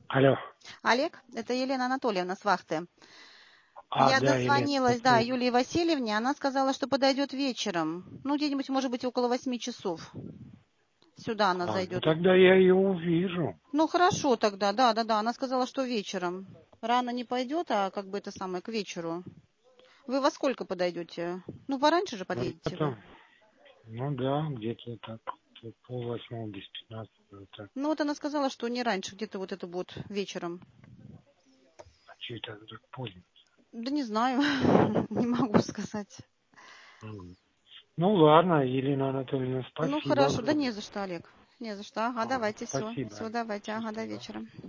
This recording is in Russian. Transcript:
Алло. Олег, это Елена Анатольевна с вахты. Я Да, Елена. дозвонилась, да, Юлии Васильевне, она сказала, что подойдет вечером. Ну, где-нибудь, может быть, около 8 часов. Сюда она Ну зайдет. тогда я ее увижу. Ну, хорошо тогда, да. Она сказала, что вечером. Рано не пойдет, а как бы это самое, к вечеру. Вы во сколько подойдете? Ну, пораньше же подъедете вы. Ну да, где-то так. 7:30, без 15. Так. Ну, вот она сказала, что не раньше, где-то вот это будет вечером. А что это так поздно? Да не знаю, не могу сказать. Ну ладно, Елена Анатольевна, Ну, спасибо хорошо, да огромное. не за что, Олег. Не за что. Ага, давайте, все. Спасибо. Все, давайте, ага, до Счастливо. вечера.